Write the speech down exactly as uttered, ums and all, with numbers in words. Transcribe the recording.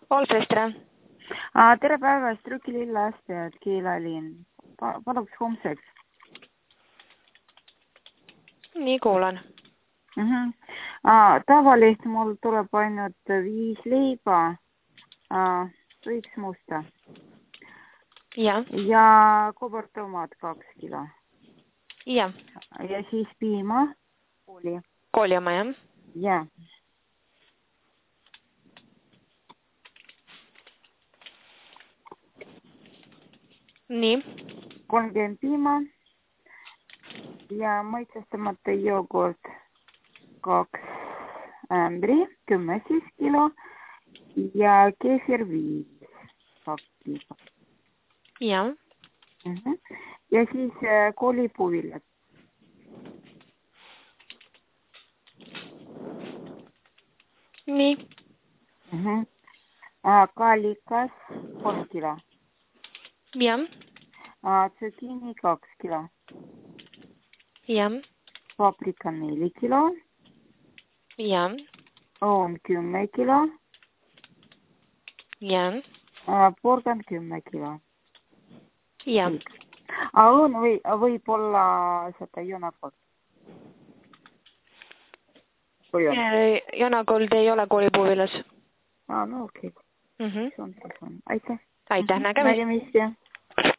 Olfest, tere! Tere päevast, Rukilill lasteaed, Keelalinn. Paluks homseks. Nii, kuulan. Uh -huh. uh, tavaliselt mul tuleb ainult viis leiba, uh, võiks musta. Ja. Ja kobartomaat kaks kilo. Ja. Ja siis piima. Kooli. Kooli oma, jah? Ja. Nii. kolmkümmend piima. Ja maitsestamata joogurt kaks ämbri, kümme siis kilo. Ja keefir viis kaks kilo. Ja. Uh -huh. Ja siis äh, koolipuvilad. Nii. Uh -huh. uh, Kaalikas kolm kilo. Ja. Uh, Zucchini kaks kilo. Ja. Paprika neli kilo. Ja. On kümme kilo. Ja. Uh, porgan kümme kilo. Ja. On või, võib-olla seda jonakold. Jonakold ei ole koolipuuvilas. Aa, no okei. Okay. Mm -hmm. See on, see on. Aitäh. Aitäh, nägemist. Nägemist, jah.